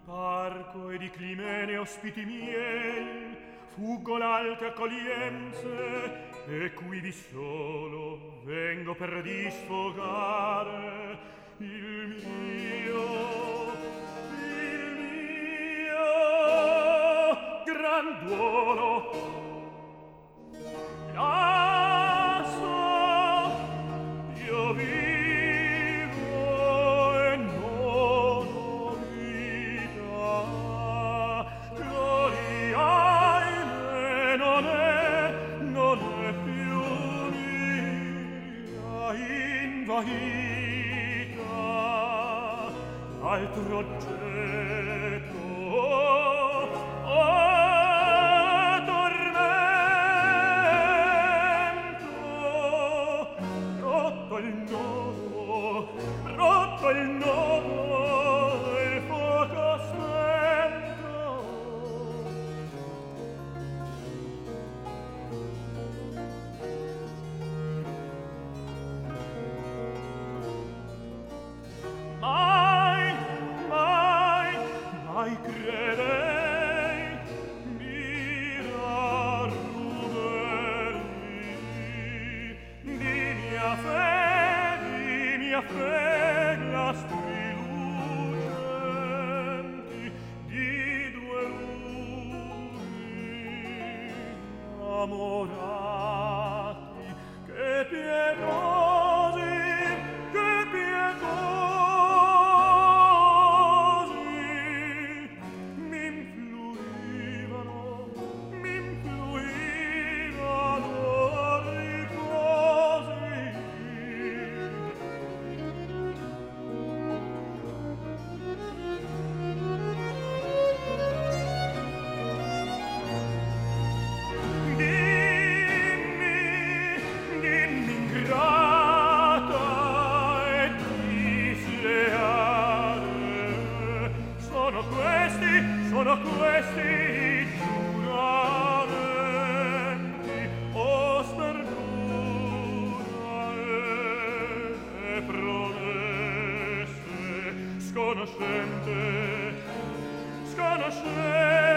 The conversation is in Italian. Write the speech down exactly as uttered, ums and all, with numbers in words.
parco e di Climene ospiti miei, fuggo l'alte accoglienze, e quivi solo vengo per disfogare il mio, il mio gran duolo. Lasso io vivo e non ho vita, gloria ahimè non è, non è più mia, invaghita altro oggetto. Oh, il nodo, rotto il nodo, il fuoco spento. Mai, mai, mai credei mirar rubelli di mia fede, fe l'astri lucenti di due lumi amorati, che pietosi, che pietosi m'influivano, m'influivano riposi. Sono questi giuramenti, o sperdura e promesse, sconoscente, sconoscente.